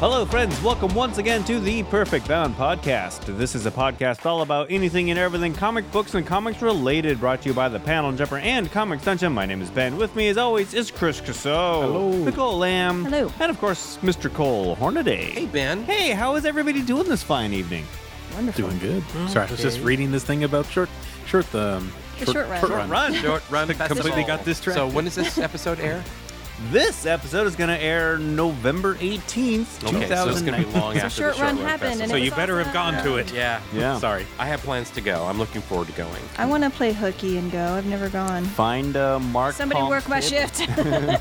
Hello, friends. Welcome once again to the Perfect Bound Podcast. This is a podcast all about anything and everything comic books and comics related, brought to you by the Panel Jumper and Comics Dungeon. My name is Ben. With me, as always, is Chris Casso. Hello. Nicole Lamb. Hello. And, of course, Mr. Cole Hornaday. Hey, Ben. Hey, how is everybody doing this fine evening? Wonderful. Doing good. Sorry, I was just reading this thing about short short run. Short run festival. Completely got distracted. So when does this episode air? This episode is going to air November 18th, Okay, so it's going to be long after short the short run run happened, festival. So you better have gone to it. Yeah. Yeah. Sorry. I have plans to go. I'm looking forward to going. I want to play hooky and go. I've never gone. Find Mark Somebody Palm work my table. shift. Yeah,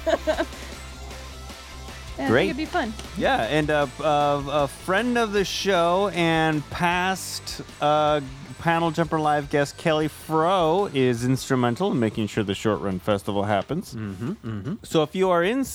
I Great. think it'd be fun. Yeah, and a friend of the show and past Panel Jumper Live guest Kelly Froh is instrumental in making sure the Short Run Festival happens. So if you are in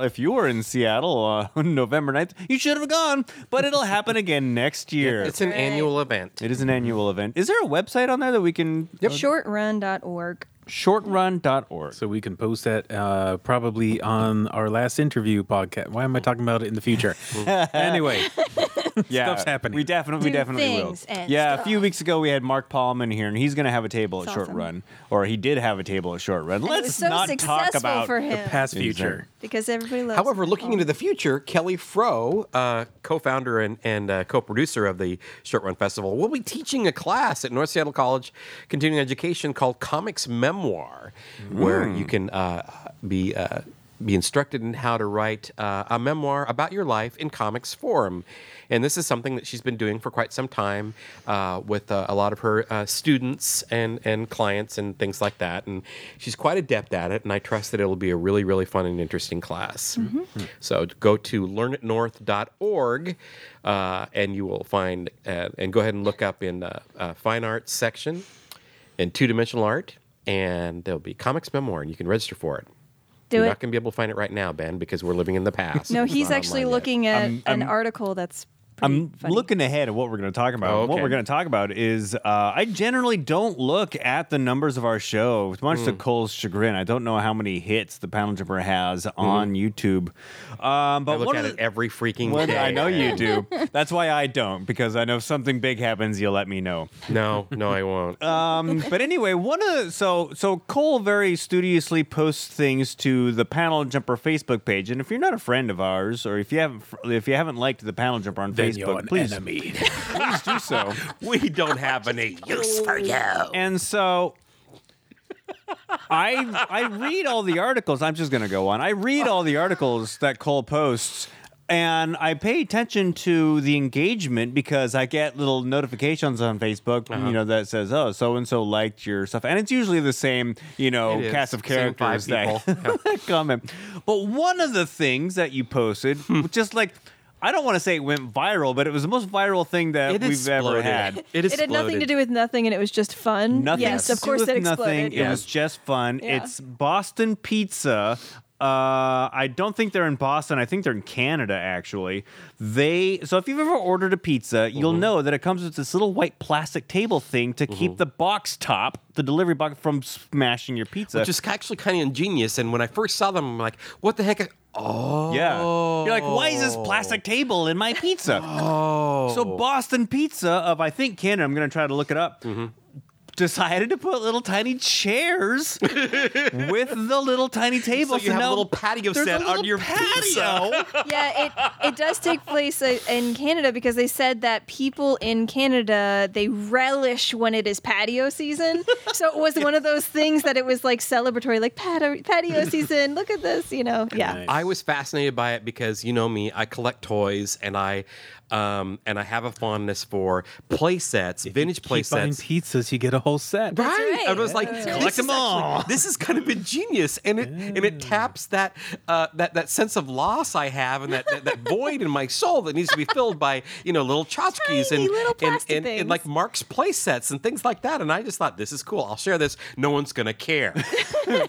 Seattle, on November 9th, you should have gone, but it'll happen again next year. It's an Right. annual event. It is an annual event. Is there a website on there that we can... Shortrun.org. Shortrun.org. So we can post that probably on our last interview podcast. Why am I talking about it in the future? Anyway, Yeah, Stuff's happening. We definitely Do will. things and Yeah, a stuff. few weeks ago we had Mark Palm in here, and he's going to have a table at That's Short awesome. Run, or he did have a table at Short Run. And it Let's was so not talk successful about for him past future. because everybody loves However, him. looking into the future, Kelly Froh, co-founder and co-producer of the Short Run Festival, will be teaching a class at North Seattle College Continuing Education called Comics Memoir, where you can be instructed in how to write a memoir about your life in comics form. And this is something that she's been doing for quite some time with a lot of her students and clients and things like that. And she's quite adept at it, and I trust that it'll be a really, really fun and interesting class. So go to learnitnorth.org, and you will find, and go ahead and look up in the fine arts section in two-dimensional art, and there'll be Comics Memoir, and you can register for it. Do You're it. not going to be able to find it right now, Ben, because we're living in the past. No, It's he's not actually online yet. looking at an article that's pretty I'm funny. looking ahead at what we're going to talk about. Oh, What okay. we're going to talk about is I generally don't look at the numbers of our show, much to Cole's chagrin. I don't know how many hits the Panel Jumper has on YouTube. But I look one at of it the- every freaking Well, day. I know you do. That's why I don't, because I know if something big happens, you'll let me know. No, I won't. But anyway, so Cole very studiously posts things to the Panel Jumper Facebook page, and if you're not a friend of ours, or if you haven't liked the Panel Jumper on then you're Facebook, an please enemy. do so. We don't have any use for you. And so I read all the articles. I'm just going to go on. I read all the articles that Cole posts. And I pay attention to the engagement because I get little notifications on Facebook, that says, "Oh, so and so liked your stuff," and it's usually the same, It is. cast of Same characters five that comment. But one of the things that you posted, just like, I don't want to say it went viral, but it was the most viral thing that It we've ever exploded. had. It It had nothing to do with nothing, and it was just fun. Nothing Yes, to of do course with it nothing. exploded. It was just fun. Yeah. It's Boston Pizza. I don't think they're in Boston. I think they're in Canada, actually. So if you've ever ordered a pizza, you'll know that it comes with this little white plastic table thing to keep the box top, the delivery box, from smashing your pizza. Which is actually kind of ingenious. And when I first saw them, I'm like, what the heck? Oh. Yeah. You're like, why is this plastic table in my pizza? Oh. So Boston Pizza of, I think, Canada, I'm going to try to look it up, decided to put little tiny chairs with the little tiny table. So you have now a little patio there's set a on little your patio. Yeah, it does take place in Canada because they said that people in Canada, they relish when it is patio season. So it was one of those things that it was like celebratory, like patio season. Look at this, Yeah. Nice. I was fascinated by it because, you know me, I collect toys and I have a fondness for play sets, vintage play Keep buying sets. pizzas, you get a whole set. right. I was like, That's this right. Collect is them all. actually- This is kind of ingenious, and it taps that sense of loss I have, and that void in my soul that needs to be filled by little tchotchkes Tiny and little plastic and things. like Mark's play sets and things like that. And I just thought, this is cool. I'll share this. No one's gonna care.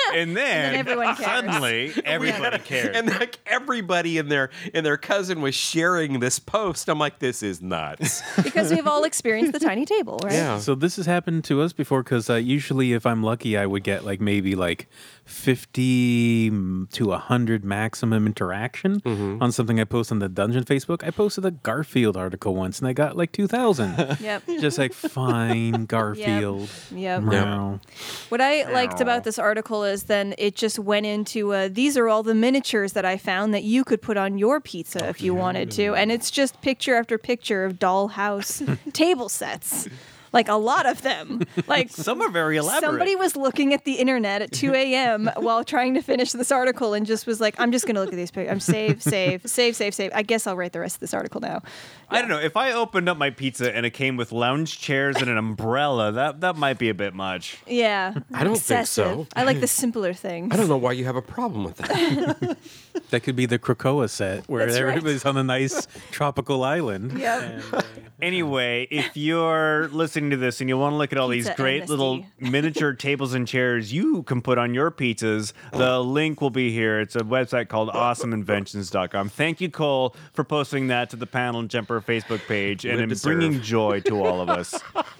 And then everyone cares. suddenly everybody cares. And like everybody and their cousin was sharing this post. I'm like, this is nuts. Because we've all experienced the tiny table, right? Yeah. So this has happened to us before because usually if I'm lucky, I would get like maybe like 50 to 100 maximum interaction on something I post on the Dungeon Facebook. I posted a Garfield article once and I got like 2,000. Yep. Just like, fine, Garfield. Yep. Meow. What I liked about this article is then it just went into these are all the miniatures that I found that you could put on your pizza if you wanted to. And it's just picture after picture of dollhouse table sets. Like a lot of them. Like Some are very elaborate. somebody was looking at the internet at 2 a.m. while trying to finish this article and just was like, I'm just going to look at these pictures. I'm save. I guess I'll write the rest of this article now. I don't know. If I opened up my pizza and it came with lounge chairs and an umbrella, that might be a bit much. Yeah. I don't think so. Excessive. I like the simpler things. I don't know why you have a problem with that. That could be the Krakoa set where That's right. everybody's on a nice tropical island. Yep. And, Anyway, if you're listening to this and you want to look at all these Pizza great amnesty. little miniature tables and chairs you can put on your pizzas, the link will be here. It's a website called awesomeinventions.com. Thank you, Cole, for posting that to the Panel Jumper Facebook page and Live in to serve. bringing joy to all of us.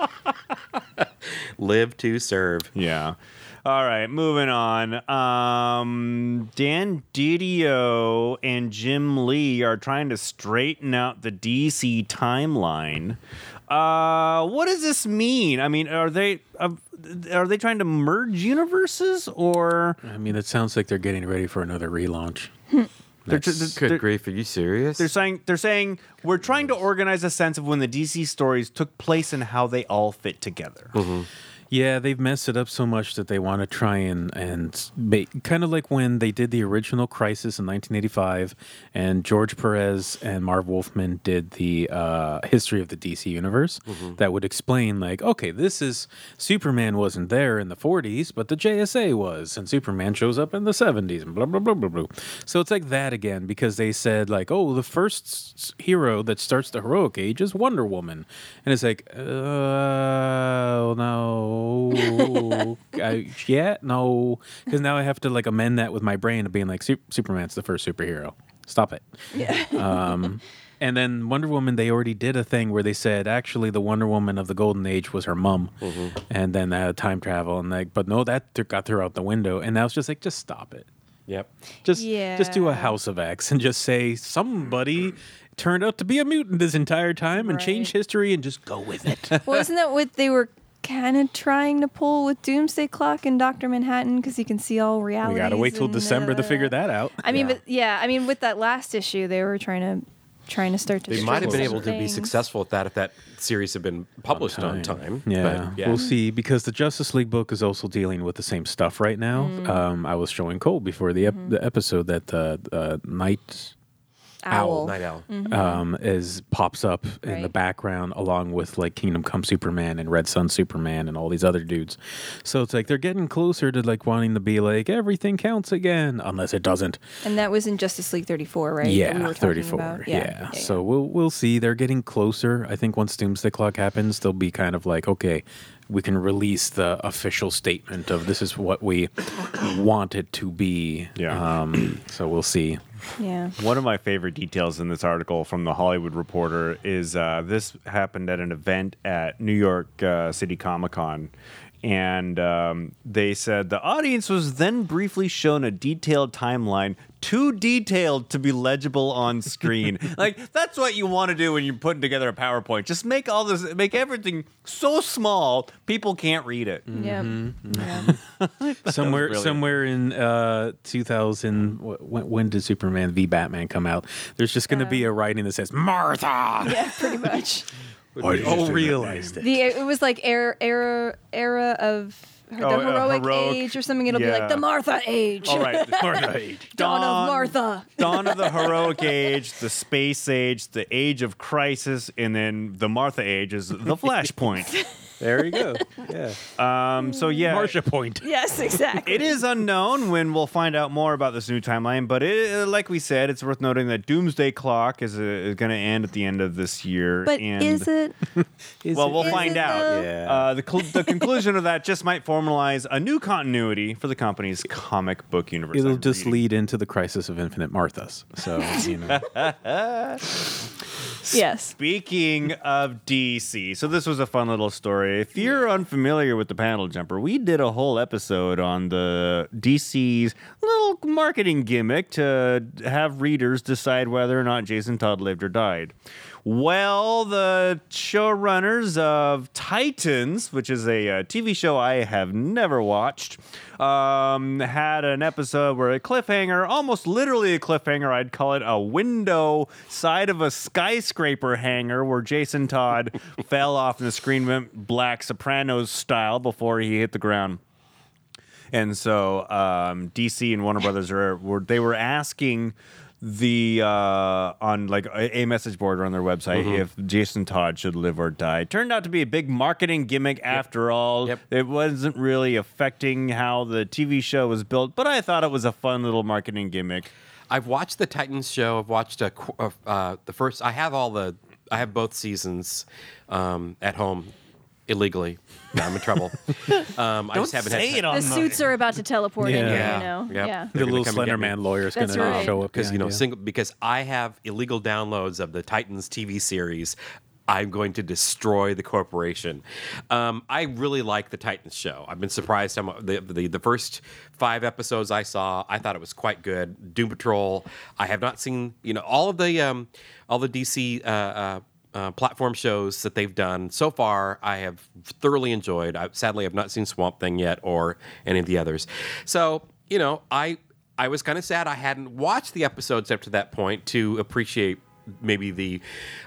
Live to serve. Yeah. All right, moving on. Dan Didio and Jim Lee are trying to straighten out the DC timeline. What does this mean? I mean, are they trying to merge universes or? I mean, it sounds like they're getting ready for another relaunch. Good grief, are you serious? They're saying we're trying to organize a sense of when the DC stories took place and how they all fit together. Yeah, they've messed it up so much that they want to try and make, kind of like when they did the original Crisis in 1985, and George Perez and Marv Wolfman did the history of the DC universe. That would explain, like, okay, this is Superman wasn't there in the 40s, but the JSA was, and Superman shows up in the 70s, and blah blah blah blah blah. So it's like that again because they said like, oh, the first hero that starts the heroic age is Wonder Woman, and it's like, no. No, because now I have to like amend that with my brain of being like Superman's the first superhero. Stop it. Yeah. And then Wonder Woman, they already did a thing where they said actually the Wonder Woman of the Golden Age was her mom, and then time travel and like, but no, that got thrown out the window, and now it's just like just stop it. Yep. Just do a House of X and just say somebody turned out to be a mutant this entire time and change history and just go with it. Well, isn't that what they were kind of trying to pull with Doomsday Clock and Dr. Manhattan? Because you can see all realities. We gotta wait till December to figure that out. I mean, I mean, with that last issue, they were trying to start to. They might have been able to be things. successful at that if that series had been published on time. Yeah. But, We'll see, because the Justice League book is also dealing with the same stuff right now. I was showing Cole before the episode that the Night Owl. Night Owl. pops up in the Right. background along with like Kingdom Come Superman and Red Sun Superman and all these other dudes. So it's like they're getting closer to like wanting to be like everything counts again, unless it doesn't. And that was in Justice League 34, right? that we Yeah, were talking 34. about? Yeah. So we'll see. They're getting closer. I think once Doomsday Clock happens, they'll be kind of like, okay, we can release the official statement of this is what we want it to be. Yeah. So we'll see. Yeah. One of my favorite details in this article from the Hollywood Reporter is this happened at an event at New York City Comic Con. And they said the audience was then briefly shown a detailed timeline, too detailed to be legible on screen. Like, that's what you want to do when you're putting together a PowerPoint. Just make make everything so small people can't read it. Yeah. Somewhere, brilliant. somewhere in 2000, when did Superman v Batman come out? There's just going to be a writing that says Martha. Yeah, pretty much. Oh, realized it. It was like era of the heroic age or something. It'll be like the Martha age. All right. Dawn of Martha. Dawn of the heroic age, the space age, the age of crisis, and then the Martha age is the Flashpoint. There you go. Yeah. So yeah, Marsha Point. Yes, exactly. it is unknown when we'll find out more about this new timeline, but like we said, it's worth noting that Doomsday Clock is going to end at the end of this year. But and, is it? well, we'll Is find it, out. though? Yeah. The conclusion of that just might formalize a new continuity for the company's comic book universe. It'll I'm just reading. lead into the Crisis of Infinite Marthas. So, you know. Yes. Speaking of DC, so this was a fun little story. If you're unfamiliar with the Panel Jumper, we did a whole episode on the DC's little marketing gimmick to have readers decide whether or not Jason Todd lived or died. Well, the showrunners of Titans, which is a TV show I have never watched, had an episode where a cliffhanger, almost literally a cliffhanger, I'd call it a window side of a skyscraper hanger where Jason Todd fell off and the screen went Black Sopranos style before he hit the ground. And so DC and Warner Brothers were asking the on like a message board or on their website if Jason Todd should live or die. It turned out to be a big marketing gimmick after all. Yep. It wasn't really affecting how the TV show was built, but I thought it was a fun little marketing gimmick. I've watched the Titans show. I've watched the first. I have both seasons at home illegally. Now I'm in trouble. I just haven't say had it on The suits are about to teleport in here, Yeah. you know. Yep. Yeah. The They're little gonna come and Slender get me. Man lawyer is going That's to right. show up. because behind you. because I have illegal downloads of the Titans TV series. I'm going to destroy the corporation. I really like the Titans show. I've been surprised. The first 5 episodes I saw, I thought it was quite good. Doom Patrol. I have not seen all the DC platform shows that they've done so far. I have thoroughly enjoyed. Sadly, I've not seen Swamp Thing yet or any of the others. So I was kind of sad I hadn't watched the episodes up to that point to appreciate maybe the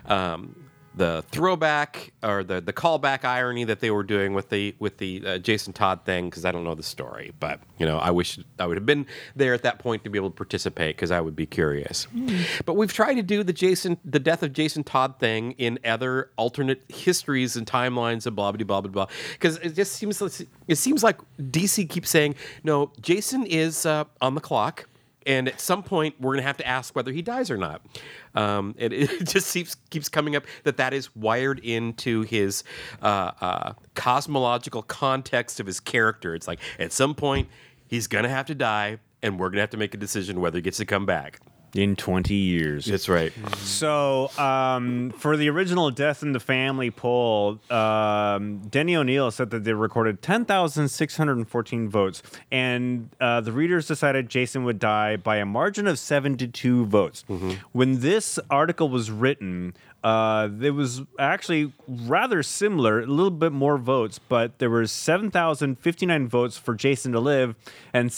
throwback or the callback irony that they were doing with the Jason Todd thing, because I don't know the story, but I wish I would have been there at that point to be able to participate, because I would be curious. But we've tried to do the death of Jason Todd thing in other alternate histories and timelines and blah blah blah blah blah, because it seems like DC keeps saying no, Jason is on the clock. And at some point, we're going to have to ask whether he dies or not. It just keeps coming up that is wired into his cosmological context of his character. It's like, at some point, he's going to have to die, and we're going to have to make a decision whether he gets to come back. In 20 years. That's right. So, for the original Death in the Family poll, Denny O'Neil said that they recorded 10,614 votes, and the readers decided Jason would die by a margin of 72 votes. When this article was written, it was actually rather similar, a little bit more votes, but there were 7,059 votes for Jason to live and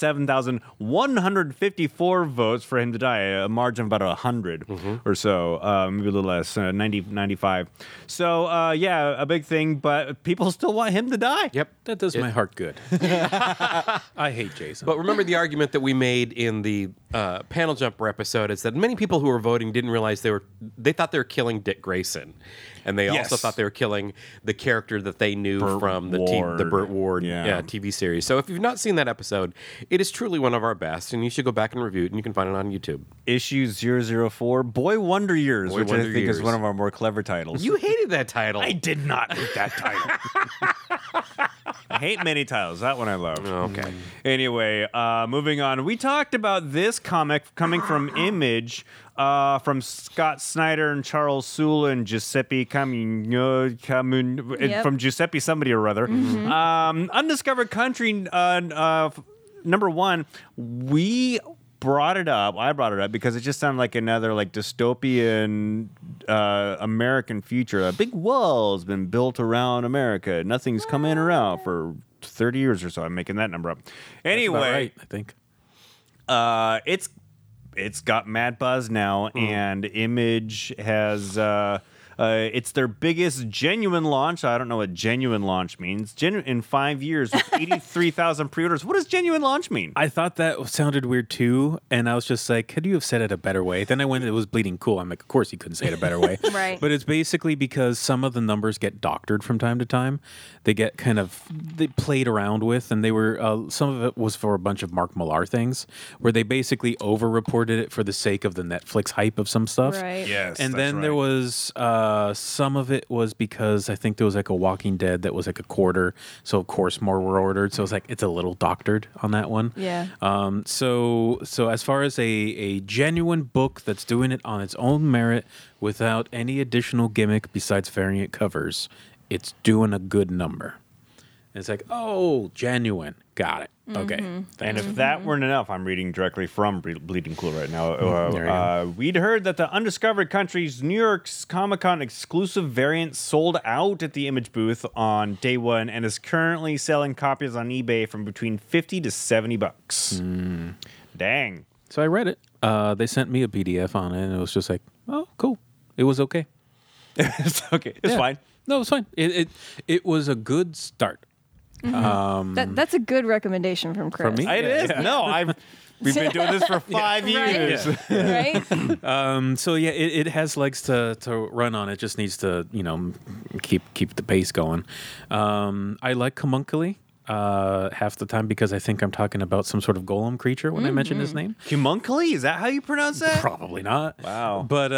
7,154 votes for him to die, a margin of about 100 or so, maybe a little less, 90, 95. So, a big thing, but people still want him to die. Yep. That does my heart good. I hate Jason. But remember the argument that we made in the Panel Jumper episode is that many people who were voting didn't realize they thought they were killing Dick Grayson. And they also thought they were killing the character that they knew from the Burt Ward TV series. So if you've not seen that episode, it is truly one of our best, and you should go back and review it, and you can find it on YouTube. Issue 004, Boy Wonder Years, which Wonder I think is Years. one of our more clever titles. You hated that title. I did not hate that title. I hate many titles. That one I love. Okay. Anyway, moving on. We talked about this comic coming from Image, from Scott Snyder and Charles Soule and Giuseppe Camuno, from Giuseppe somebody or other. Undiscovered Country, number 1. We brought it up. I brought it up because it just sounded like another dystopian American future. A big wall's been built around America. Nothing's come in or out for 30 years or so. I'm making that number up. Anyway, That's about right, I think. it's got mad buzz now, and Image has It's their biggest genuine launch. I don't know what genuine launch means. In 5 years, with 83,000 pre-orders. What does genuine launch mean? I thought that sounded weird too, and I was just like, could you have said it a better way? Then I went, it was Bleeding Cool. I'm like, of course you couldn't say it a better way. Right. But it's basically because some of the numbers get doctored from time to time. They get they played around with, and they were, some of it was for a bunch of Mark Millar things, where they basically over-reported it for the sake of the Netflix hype of some stuff. Right. Yes, And that's then there right. was some of it was because I think there was like a Walking Dead that was like a quarter, so of course more were ordered. So it's a little doctored on that one. Yeah. So as far as a genuine book that's doing it on its own merit without any additional gimmick besides variant covers, it's doing a good number. And it's like, oh, genuine, got it. Okay. And if that weren't enough, I'm reading directly from Bleeding Cool right now. There you go. We'd heard that the Undiscovered Country's New York's Comic-Con exclusive variant sold out at the Image booth on day one and is currently selling copies on eBay from between $50 to $70. Dang. So I read it. They sent me a PDF on it, and it was just like, oh, cool. It was okay. It's okay. It's Yeah. fine. No, it was fine. It was a good start. That's a good recommendation from Chris. From me? It is. No, we've been doing this for 5 years. Right? So yeah, it has legs to run on. It just needs to keep the pace going. I like Homunculi half the time because I think I'm talking about some sort of golem creature when I mention his name. Homunculi? Is that how you pronounce that? Probably not. Wow. But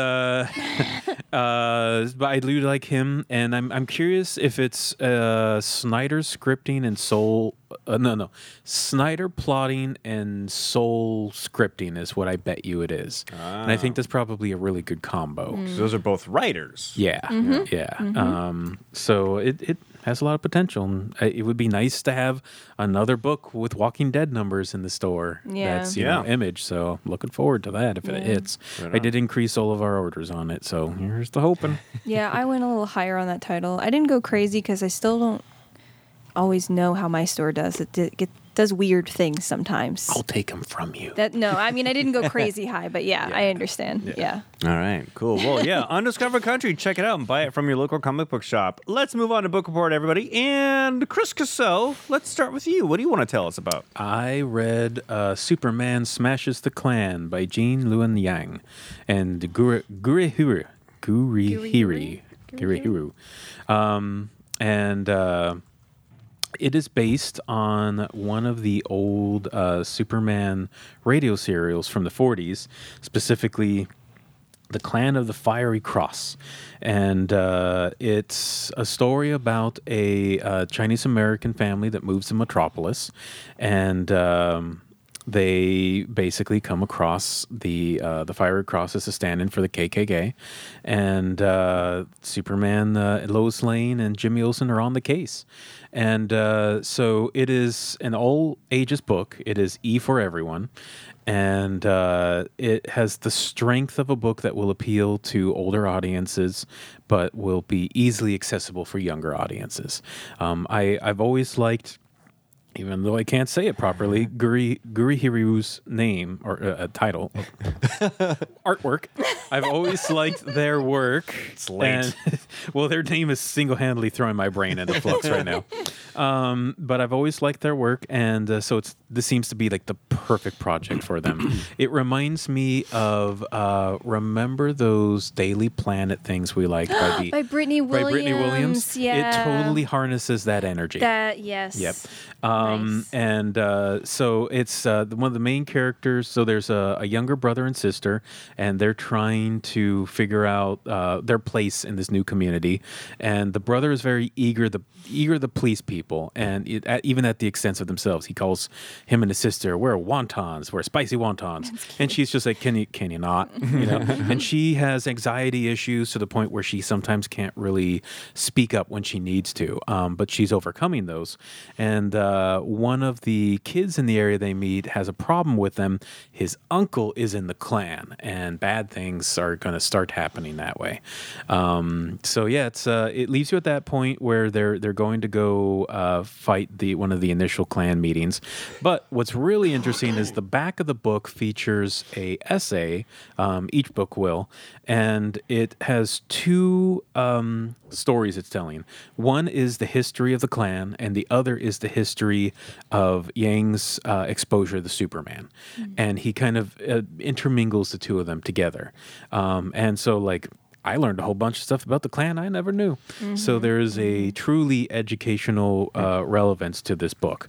but I do like him, and I'm curious if it's Snyder scripting and Soul. Snyder plotting and Soul scripting is what I bet you it is, and I think that's probably a really good combo. So those are both writers. Yeah, yeah. So it has a lot of potential. And it would be nice to have another book with Walking Dead numbers in the store. Yeah. That's Image. So looking forward to that if it hits. I did increase all of our orders on it, so here's the hoping. Yeah, I went a little higher on that title. I didn't go crazy because I still don't always know how my store does. It does weird things sometimes. I'll take them from you. I didn't go crazy high, but yeah, I understand. Yeah. All right, cool. Well, yeah, Undiscovered Country. Check it out and buy it from your local comic book shop. Let's move on to Book Report, everybody. And Chris Casso, let's start with you. What do you want to tell us about? I read Superman Smashes the Klan by Jean Luen Yang and Gurihiru. It is based on one of the old Superman radio serials from the 40s, specifically The Clan of the Fiery Cross. And it's a story about a Chinese-American family that moves to Metropolis. And they basically come across the Fiery Cross as a stand-in for the KKK. And Superman, Lois Lane, and Jimmy Olsen are on the case. And so it is an all ages book. It is E for everyone. And it has the strength of a book that will appeal to older audiences, but will be easily accessible for younger audiences. I've always liked, even though I can't say it properly, Gurihiru's name or title, artwork. I've always liked their work. It's late. Well, their name is single-handedly throwing my brain into flux right now. But I've always liked their work, and so this seems to be like the perfect project for them. It reminds me of remember those Daily Planet things we liked By Brittany Williams. By Brittany Williams. Yeah. It totally harnesses that energy. Yes. Yep. Nice. And so it's one of the main characters. So there's a younger brother and sister, and they're trying to figure out their place in this new community. And the brother is very eager to please people, and even at the expense of themselves. He calls him and his sister, "We're wontons, we're spicy wontons," and she's just like, "Can you not?" And she has anxiety issues to the point where she sometimes can't really speak up when she needs to, but she's overcoming those. And one of the kids in the area they meet has a problem with them. His uncle is in the Klan, and bad things are going to start happening that way. So yeah, it leaves you at that point where they're going to go fight one of the initial Klan meetings. But what's really interesting is the back of the book features a essay. Each book will, and it has two stories it's telling. One is the history of the Klan, and the other is the history of Yang's exposure to Superman. And he kind of intermingles the two of them together. And so, like, I learned a whole bunch of stuff about the Klan I never knew. So there is a truly educational relevance to this book.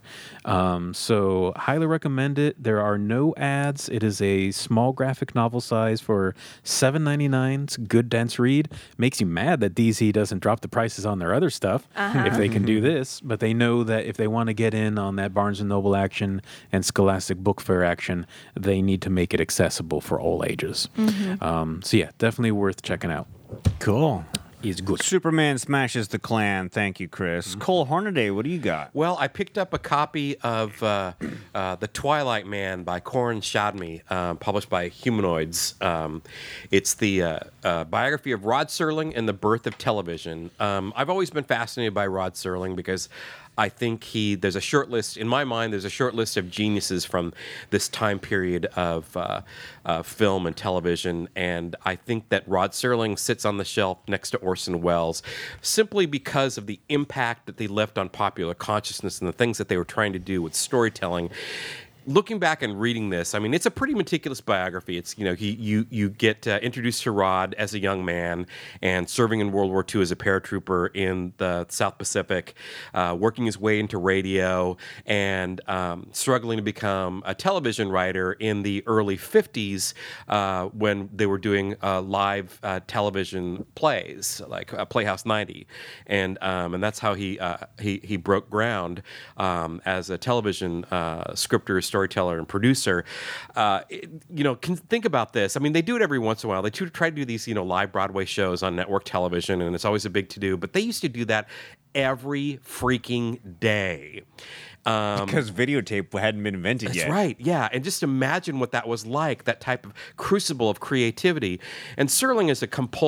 So highly recommend it. There are no ads. It is a small graphic novel size for $7.99. It's a good, dense read. Makes you mad that DC doesn't drop the prices on their other stuff if they can do this. But they know that if they want to get in on that Barnes & Noble action and Scholastic Book Fair action, they need to make it accessible for all ages. So yeah, definitely worth checking out. Cool. Is good. Superman smashes the Klan. Thank you, Chris. Cole Hornaday, what do you got? Well, I picked up a copy of The Twilight Man by Corin Shadmi, published by Humanoids. It's the biography of Rod Serling and the birth of television. I've always been fascinated by Rod Serling because I think there's a short list, in my mind, there's a short list of geniuses from this time period of film and television, and I think that Rod Serling sits on the shelf next to Orson Welles simply because of the impact that they left on popular consciousness and the things that they were trying to do with storytelling. Looking back and reading this, I mean, it's a pretty meticulous biography. It's, you get introduced to Rod as a young man and serving in World War II as a paratrooper in the South Pacific, working his way into radio and struggling to become a television writer in the early 50s when they were doing live television plays like Playhouse 90, and that's how he broke ground as a television scripter, storyteller, and producer. Can think about this. I mean, they do it every once in a while. They try to do these, live Broadway shows on network television, and it's always a big to-do. But they used to do that every freaking day. Because videotape hadn't been invented yet. That's right, yeah. And just imagine what that was like, that type of crucible of creativity. And Serling is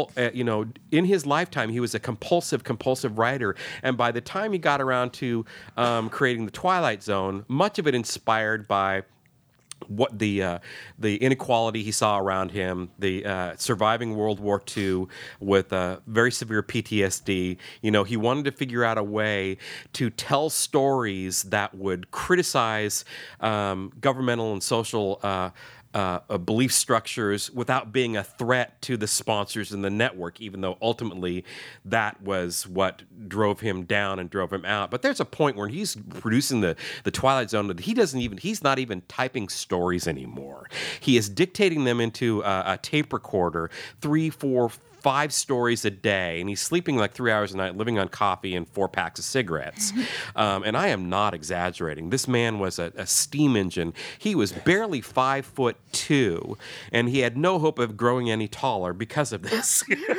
in his lifetime, he was a compulsive writer. And by the time he got around to creating The Twilight Zone, much of it inspired by what the inequality he saw around him, the surviving World War II with very severe PTSD. He wanted to figure out a way to tell stories that would criticize governmental and social belief structures without being a threat to the sponsors and the network, even though ultimately that was what drove him down and drove him out. But there's a point where he's producing the Twilight Zone that he's not even typing stories anymore. He is dictating them into a tape recorder, 3, 4, 5 stories a day, and he's sleeping like 3 hours a night, living on coffee and 4 packs of cigarettes. And I am not exaggerating. This man was a steam engine. He was barely 5'2", and he had no hope of growing any taller because of this.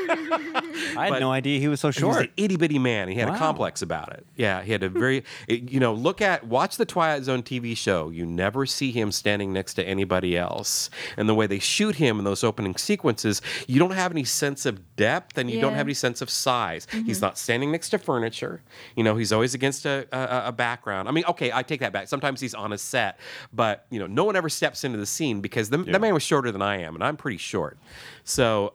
I had no idea he was so He was short. an itty bitty man. He had a complex about it. Yeah, he had a very, watch the Twilight Zone TV show. You never see him standing next to anybody else. And the way they shoot him in those opening sequences, you don't have any sense of depth, and you don't have any sense of size. He's not standing next to furniture. He's always against a background. I mean, okay, I take that back. Sometimes he's on a set, but no one ever steps into the scene because that man was shorter than I am, and I'm pretty short. So,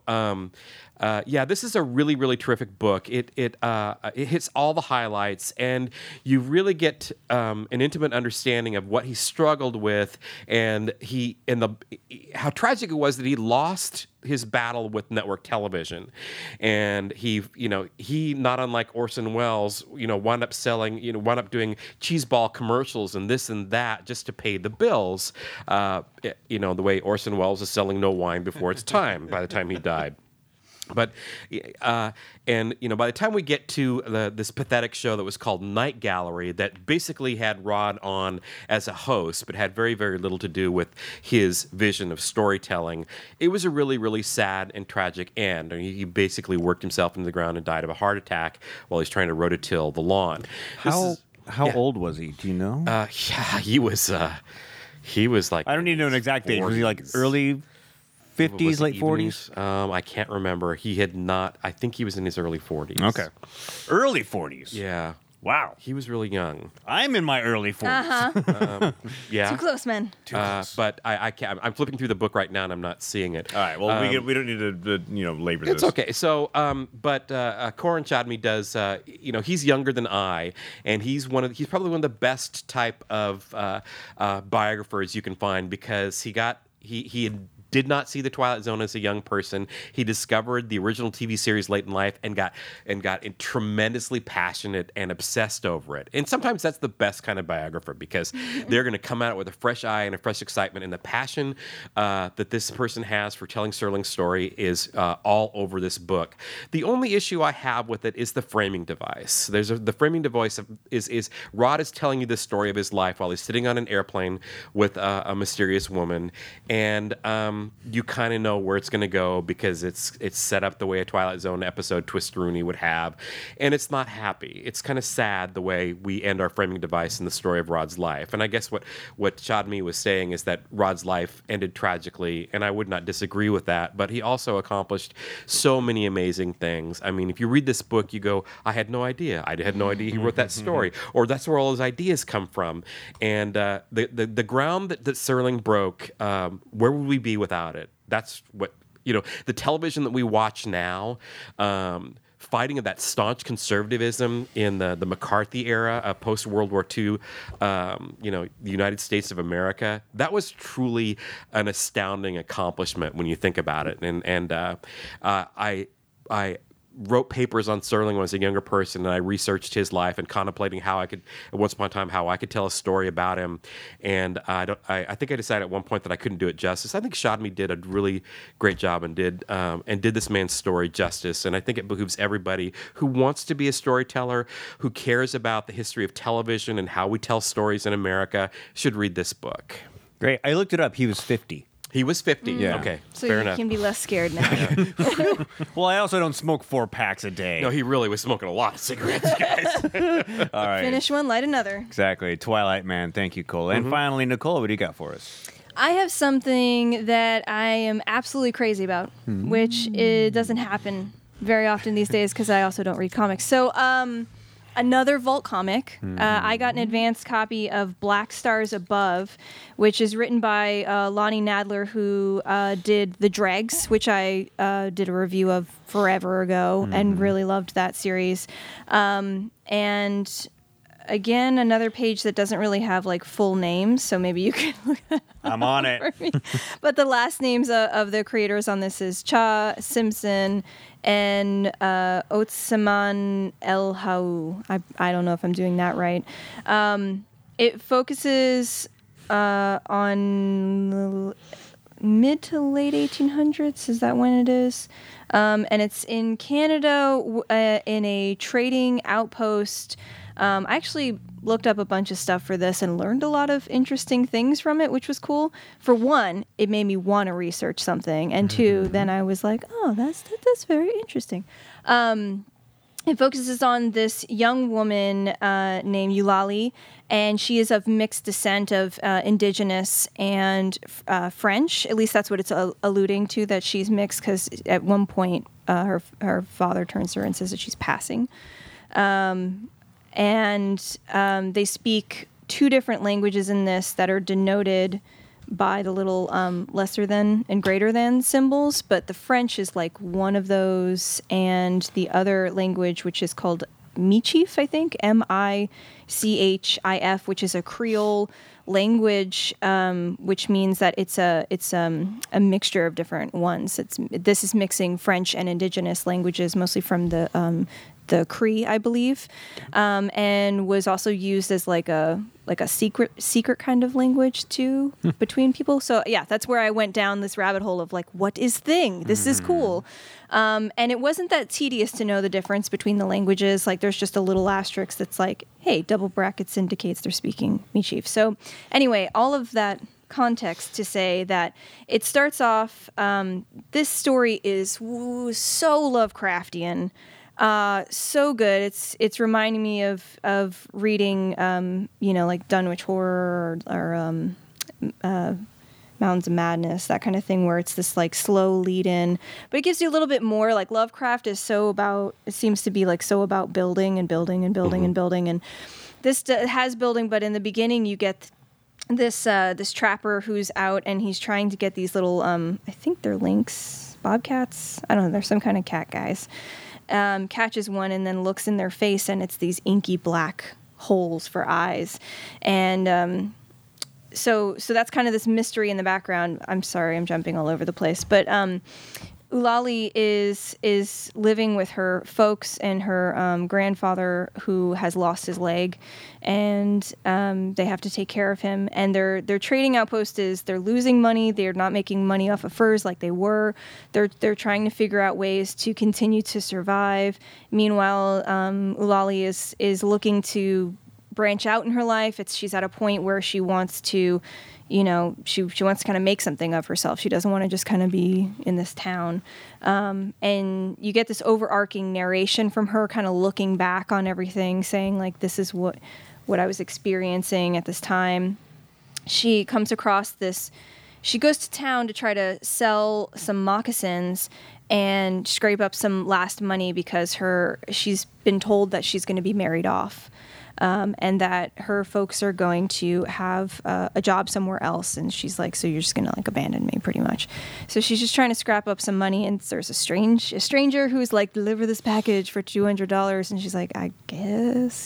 this is a really, really terrific book. It hits all the highlights, and you really get an intimate understanding of what he struggled with, and how tragic it was that he lost his battle with network television, and he not unlike Orson Welles, wound up doing cheeseball commercials and this and that just to pay the bills. The way Orson Welles is selling no wine before its time by the time he died. But, by the time we get to this pathetic show that was called Night Gallery, that basically had Rod on as a host, but had very, very little to do with his vision of storytelling, it was a really, really sad and tragic end. I mean, he basically worked himself into the ground and died of a heart attack while he's trying to rototill the lawn. How old was he? Do you know? He was like... I don't need to know an exact age. Was he like early 50s, late 40s? I can't remember. He had not. I think he was in his early 40s. Okay. Early 40s. Yeah. Wow. He was really young. I'm in my early 40s. Yeah. Too close, man. But I can't. I'm flipping through the book right now, and I'm not seeing it. All right. Well, we don't need to labor this. It's okay. So, but Corin Chadmi does. He's younger than I, and he's probably one of the best type of biographers you can find because he did not see the Twilight Zone as a young person. He discovered the original TV series late in life and got tremendously passionate and obsessed over it. And sometimes that's the best kind of biographer because they're going to come at it with a fresh eye and a fresh excitement. And the passion that this person has for telling Serling's story is all over this book. The only issue I have with it is the framing device. The framing device is Rod is telling you the story of his life while he's sitting on an airplane with a mysterious woman, and you kind of know where it's going to go because it's set up the way a Twilight Zone episode Twisteroonie would have, and it's not happy. It's kind of sad the way we end our framing device in the story of Rod's life. And I guess what Chadmi was saying is that Rod's life ended tragically, and I would not disagree with that, but he also accomplished so many amazing things. I mean, if you read this book, you go, I had no idea. I had no idea he wrote that story, or that's where all his ideas come from. And the ground that Serling broke, where would we be without it? That's what, the television that we watch now, fighting of that staunch conservatism in the McCarthy era, post World War II, the United States of America, that was truly an astounding accomplishment when you think about it. And I wrote papers on Serling when I was a younger person, and I researched his life and contemplating how I could, once upon a time, how I could tell a story about him. And I think I decided at one point that I couldn't do it justice. I think Chadmi did a really great job and did this man's story justice. And I think it behooves everybody who wants to be a storyteller, who cares about the history of television and how we tell stories in America, should read this book. Great. I looked it up. He was 50. He was 50. Yeah. Okay, So fair you enough. can be less scared now. Well, I also don't smoke 4 packs a day. No, he really was smoking a lot of cigarettes, guys. All right. Finish one, light another. Exactly. Twilight Man. Thank you, Cole. And finally, Nicole, what do you got for us? I have something that I am absolutely crazy about, which it doesn't happen very often these days because I also don't read comics. So, another Vault comic. I got an advanced copy of Black Stars Above, which is written by Lonnie Nadler, who did The Dregs, which I did a review of forever ago and really loved that series. And again, another page that doesn't really have like full names, so maybe you can look at I'm on it. for me. But the last names of the creators on this is Cha Simpson and Otsaman El Hau. I don't know if I'm doing that right. It focuses on mid to late 1800s. Is that when it is? And it's in Canada in a trading outpost. I actually looked up a bunch of stuff for this and learned a lot of interesting things from it, which was cool. For one, it made me want to research something, and two, then I was like, oh, that's very interesting. It focuses on this young woman named Eulalie, and she is of mixed descent of indigenous and French. At least that's what it's alluding to, that she's mixed, because at one point her father turns to her and says that she's passing. And they speak 2 different languages in this that are denoted by the little lesser than and greater than symbols, but the French is like one of those, and the other language, which is called Michif, I think, Michif, which is a Creole language, which means that it's a mixture of different ones. This is mixing French and indigenous languages, mostly from the Cree, I believe, and was also used as like a secret kind of language too between people. So yeah, that's where I went down this rabbit hole of like, what is thing? This is cool. And it wasn't that tedious to know the difference between the languages. Like there's just a little asterisk that's like, hey, double brackets indicates they're speaking Michif. So anyway, all of that context to say that it starts off, this story is so Lovecraftian. So good. It's reminding me of reading, like Dunwich Horror or Mountains of Madness, that kind of thing, where it's this like slow lead in, but it gives you a little bit more. Like Lovecraft is it seems to be like so about building and building and building and building, and this has building, but in the beginning you get this trapper who's out and he's trying to get these little I think they're lynx, bobcats, I don't know, they're some kind of cat guys. Catches one and then looks in their face, and it's these inky black holes for eyes, and so that's kind of this mystery in the background. I'm sorry, I'm jumping all over the place, but Eulalie is living with her folks and her grandfather who has lost his leg, and they have to take care of him. And their trading outpost is they're losing money. They're not making money off of furs like they were. They're trying to figure out ways to continue to survive. Meanwhile, Eulalie is looking to branch out in her life. She's at a point where she wants to, she wants to kind of make something of herself. She doesn't want to just kind of be in this town. And you get this overarching narration from her kind of looking back on everything, saying like, this is what I was experiencing at this time. She comes across she goes to town to try to sell some moccasins and scrape up some last money because she's been told that she's going to be married off. And that her folks are going to have a job somewhere else. And she's like, so you're just going to like abandon me pretty much. So she's just trying to scrap up some money. And there's a stranger who's like, deliver this package for $200. And she's like, I guess,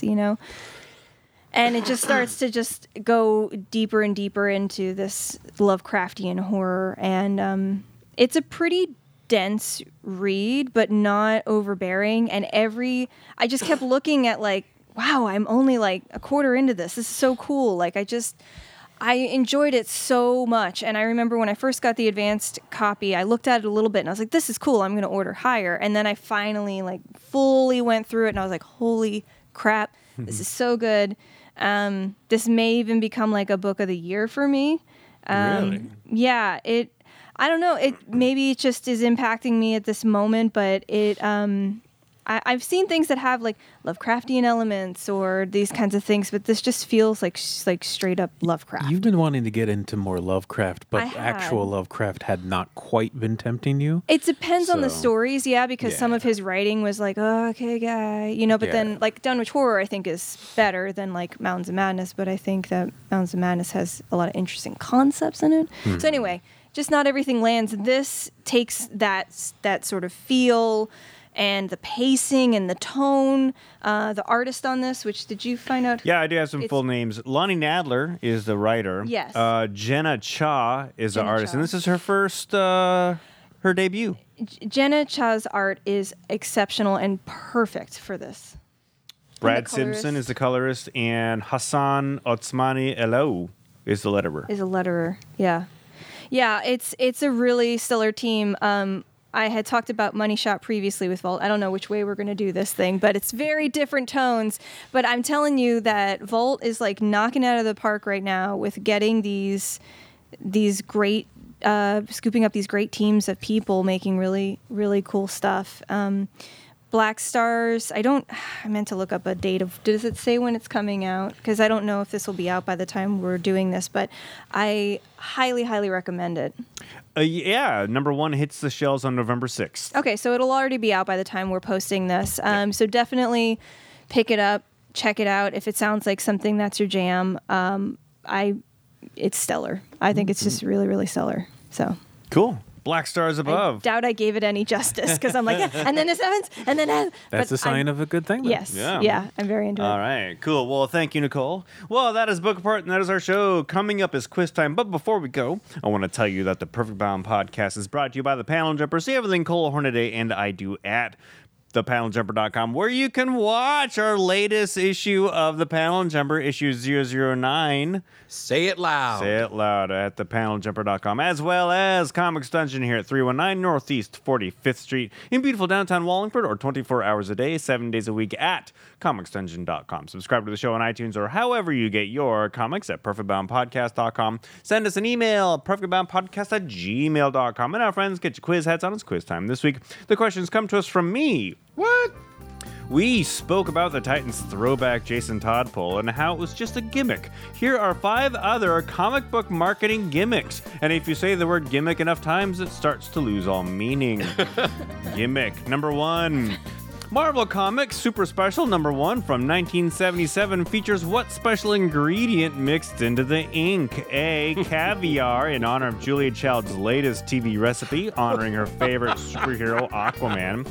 And it just starts to just go deeper and deeper into this Lovecraftian horror. And it's a pretty dense read, but not overbearing. And I just kept looking at like, wow, I'm only like a quarter into this. This is so cool. Like I enjoyed it so much. And I remember when I first got the advanced copy, I looked at it a little bit and I was like, this is cool. I'm going to order higher. And then I finally like fully went through it and I was like, holy crap, this is so good. This may even become like a book of the year for me. Really? Yeah, I don't know. Maybe it just is impacting me at this moment, but I've seen things that have like Lovecraftian elements or these kinds of things, but this just feels like straight up Lovecraft. You've been wanting to get into more Lovecraft, but I had. actual Lovecraft had not quite been tempting you. It depends on the So, stories, because some of his writing was like, oh, okay, guy, but then like Dunwich Horror, I think is better than like Mountains of Madness, but I think that Mountains of Madness has a lot of interesting concepts in it. So anyway, just not everything lands. This takes that sort of feel and the pacing and the tone. The artist on this, which did you find out? Yeah, I do have some full names. Lonnie Nadler is the writer. Yes. Jenna Cha is the Jenna artist, Cha. and this is her first, her debut. Jenna Cha's art is exceptional and perfect for this. Brad the Simpson colorist. is the colorist, and Hassan Otsmani Elou is the letterer. Is a letterer. Yeah. It's a really stellar team. I had talked about Money Shot previously with Vault. I don't know which way we're going to do this thing, but it's very different tones. But I'm telling you that Vault is like knocking out of the park right now with getting these great, scooping up these great teams of people making really, really cool stuff. Black Stars, I meant to look up a date of, does it say when it's coming out? Because I don't know if this will be out by the time we're doing this, but I highly, highly recommend it. Yeah, number 1 hits the shelves on November 6th. Okay, so it'll already be out by the time we're posting this. So definitely pick it up, check it out. If it sounds like something that's your jam, it's stellar. I think it's just really, really stellar. So Cool. Black Stars I Above. doubt I gave it any justice because I'm like, and then the sevens, and then That's a sign of a good thing. Then. Yes. Yeah. Yeah, I'm very into All it. right, cool. Well, thank you, Nicole. Well, that is Book Apart, and that is our show. Coming up is quiz time. But before we go, I want to tell you that the Perfect Bound podcast is brought to you by the Panel Jumper. See everything Cole Hornaday and I do at thepaneljumper.com, where you can watch our latest issue of the Panel Jumper, issue 009. Say it loud. Say it loud at thepaneljumper.com, as well as Comics Dungeon here at 319 Northeast 45th Street in beautiful downtown Wallingford, or 24 hours a day, 7 days a week at comicsdungeon.com. Subscribe to the show on iTunes or however you get your comics at perfectboundpodcast.com. Send us an email, perfectboundpodcast@gmail.com. And our friends, get your quiz hats on. It's quiz time. This week, the questions come to us from me. What? We spoke about the Titans throwback Jason Todd poll and how it was just a gimmick. Here are 5 other comic book marketing gimmicks. And if you say the word gimmick enough times, it starts to lose all meaning. Gimmick number 1. Marvel Comics Super Special number 1 from 1977 features what special ingredient mixed into the ink? A. Caviar, in honor of Julia Child's latest TV recipe honoring her favorite superhero Aquaman.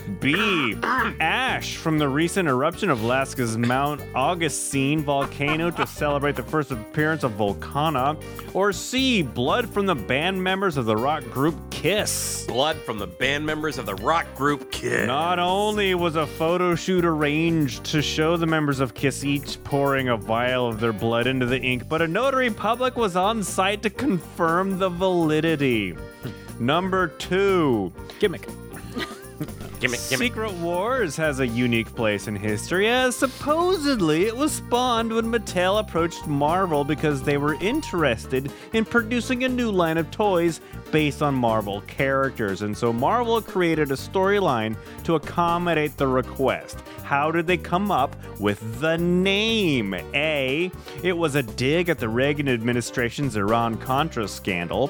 B. Ash from the recent eruption of Alaska's Mount Augustine volcano to celebrate the first appearance of Volcana. Or C. Blood from the band members of the rock group Kiss. Blood from the band members of the rock group Kiss. Not only was a photo shoot arranged to show the members of Kiss each pouring a vial of their blood into the ink, but a notary public was on site to confirm the validity. Number 2. Gimmick. Gimmick. Secret Wars has a unique place in history, as supposedly it was spawned when Mattel approached Marvel because they were interested in producing a new line of toys based on Marvel characters, and so Marvel created a storyline to accommodate the request. How did they come up with the name? A. It was a dig at the Reagan administration's Iran-Contra scandal.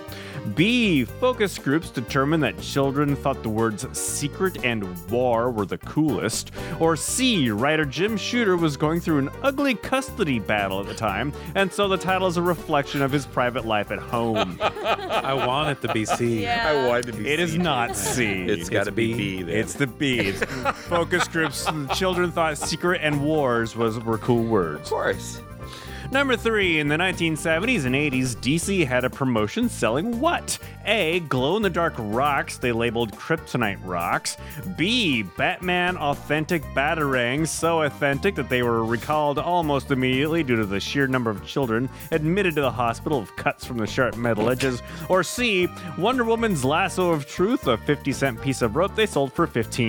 B. Focus groups determined that children thought the words secret and war were the coolest. Or C. Writer Jim Shooter was going through an ugly custody battle at the time, and so the title is a reflection of his private life at home. I want it to be C. Yeah. I wanted to be It is C, not too. C. It's got to be B then. It's the B. It's focus groups. Children thought secret and wars were cool Of words. course. Number 3, in the 1970s and 80s, DC had a promotion selling what? A. Glow-in-the-dark rocks they labeled kryptonite rocks. B. Batman authentic batarangs, so authentic that they were recalled almost immediately due to the sheer number of children admitted to the hospital with cuts from the sharp metal edges. Or C. Wonder Woman's lasso of truth, a 50-cent piece of rope they sold for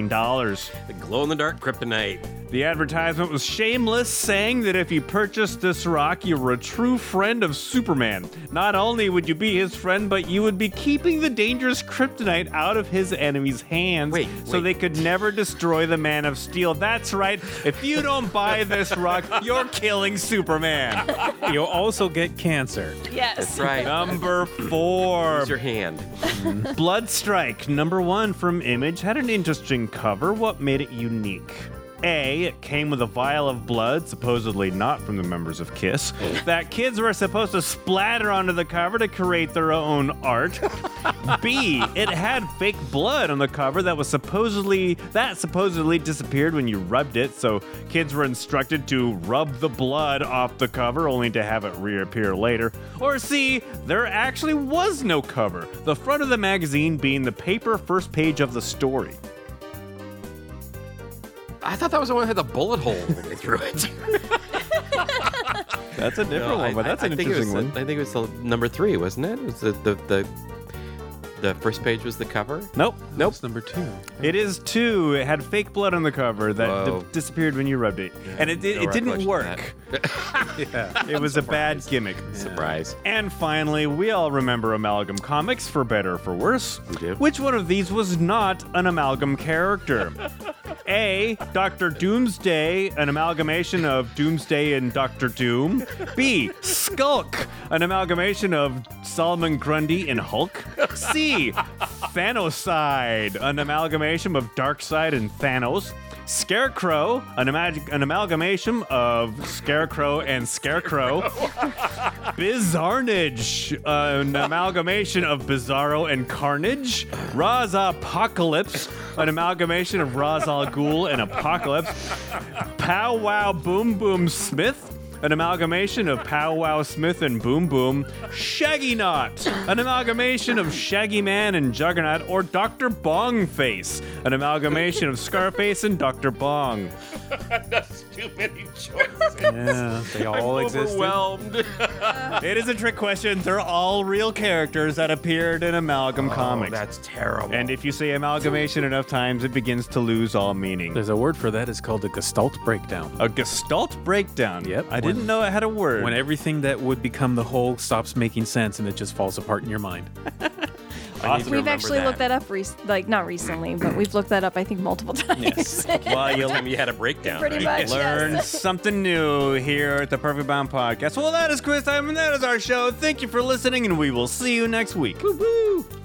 $15. The glow-in-the-dark kryptonite. The advertisement was shameless, saying that if you purchased this rock, you were a true friend of Superman. Not only would you be his friend, but you would be keeping the dangerous kryptonite out of his enemies' hands so they could never destroy the Man of Steel. That's right. If you don't buy this rock, you're killing Superman. You'll also get cancer. Yes. That's right. Number 4. Use your hand. Bloodstrike, number 1 from Image, had an interesting cover. What made it unique? A. It came with a vial of blood, supposedly not from the members of Kiss, that kids were supposed to splatter onto the cover to create their own art. B. It had fake blood on the cover that supposedly disappeared when you rubbed it, so kids were instructed to rub the blood off the cover only to have it reappear later. Or C. There actually was no cover, the front of the magazine being the paper first page of the story. I thought that was the one that had the bullet hole through it. That's a different one, but that's an interesting one. I think it was the number 3, wasn't it? It was the first page was the cover. Nope. That's number 2. It is 2. It had fake blood on the cover that Whoa. disappeared when you rubbed it. And it didn't recollection work. of Yeah. It was a bad gimmick. Surprise. And finally, we all remember Amalgam Comics, for better or for worse. We do. Which one of these was not an Amalgam character? A. Dr. Doomsday, an amalgamation of Doomsday and Dr. Doom. B. Skulk, an amalgamation of Solomon Grundy and Hulk. C. Thanoside, an amalgamation of Darkseid and Thanos. Scarecrow, an amalgamation of Scarecrow and Scarecrow. Bizarnage, an amalgamation of Bizarro and Carnage. Ra's Apocalypse, an amalgamation of Ra's al Ghul and Apocalypse. Pow Wow Boom Boom Smith, an amalgamation of Pow Wow Smith and Boom Boom. Shaggy Knot, an amalgamation of Shaggy Man and Juggernaut. Or Dr. Bongface, an amalgamation of Scarface and Dr. Bong. That's too many choices. Yeah, they all I'm existed. overwhelmed. It is a trick question. They're all real characters that appeared in Amalgam Comics. That's terrible. And if you say amalgamation enough times, it begins to lose all meaning. There's a word for that. It's called a Gestalt breakdown. A Gestalt breakdown. Yep. I didn't know it had a word. When everything that would become the whole stops making sense and it just falls apart in your mind. I need to We've remember actually looked that up, not recently, but we've looked that up, I think, multiple times. Yes. Well, you'll Time you had a breakdown. Pretty right? much. learn Yes. something new here at the Perfect Bound Podcast. Well, that is quiz time, and that is our show. Thank you for listening, and we will see you next week. Woo-hoo.